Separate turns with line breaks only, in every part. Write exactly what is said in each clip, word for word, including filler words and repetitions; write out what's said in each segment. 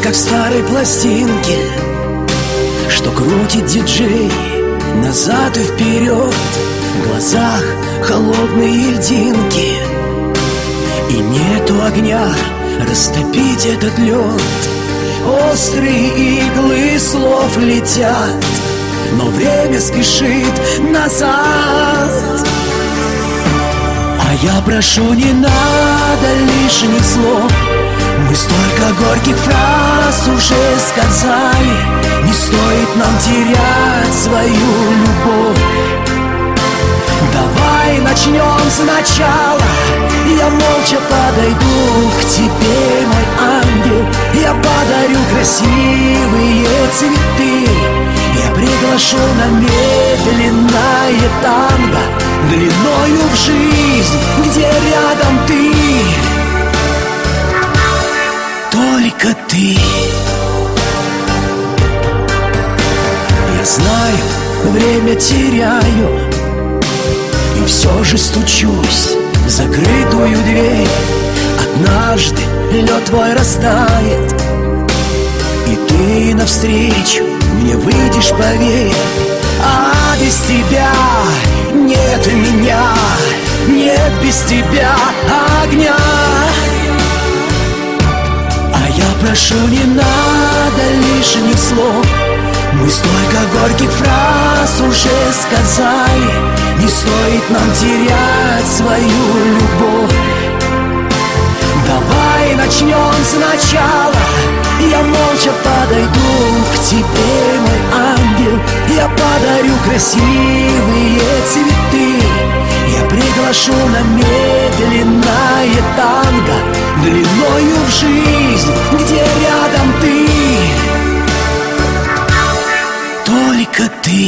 как в старой пластинке, что крутит диджей назад и вперед. В глазах холодные льдинки, и нету огня растопить этот лед. Острые иглы слов летят, но время спешит назад. А я прошу, не надо лишних слов. Мы столько горьких фраз уже сказали. Не стоит нам терять свою любовь. Давай начнем сначала. Я молча подойду к тебе, мой ангел. Я подарю красивые цветы. Я приглашу на медленное танго, длиною в жизнь, где рядом ты, только ты. Я знаю, время теряю, и все же стучусь в закрытую дверь. Однажды лед твой растает, и ты навстречу мне выйдешь, поверь. А без тебя нет меня, нет без тебя огня. А я прошу, не надо лишних слов. Мы столько горьких фраз уже сказали. Не стоит нам терять свою любовь. Давай начнем сначала. Я молча подойду к тебе, мой ангел. Я подарю красивые цветы. Я приглашу на медленное танго, длиною в жизнь, где рядом ты, только ты.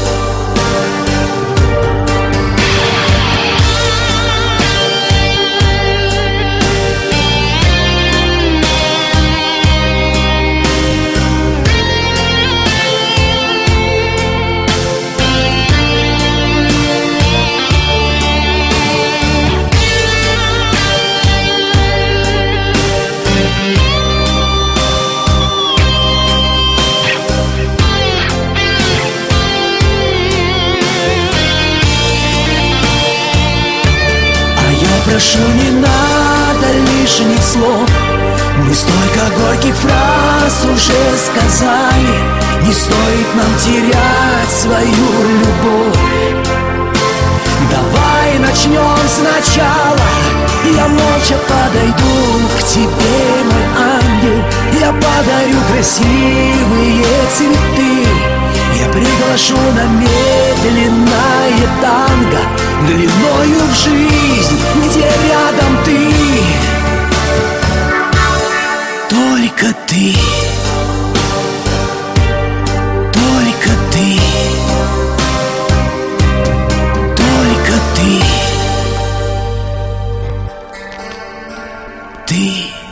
Прошу, не надо лишних слов. Мы столько горьких фраз уже сказали. Не стоит нам терять свою любовь. Давай начнем сначала. Я молча подойду к тебе, мой ангел. Я подарю красивые цветы. Я приглашу на медленное танго, длиною в жизнь, где рядом ты, только ты, только ты, только ты, ты.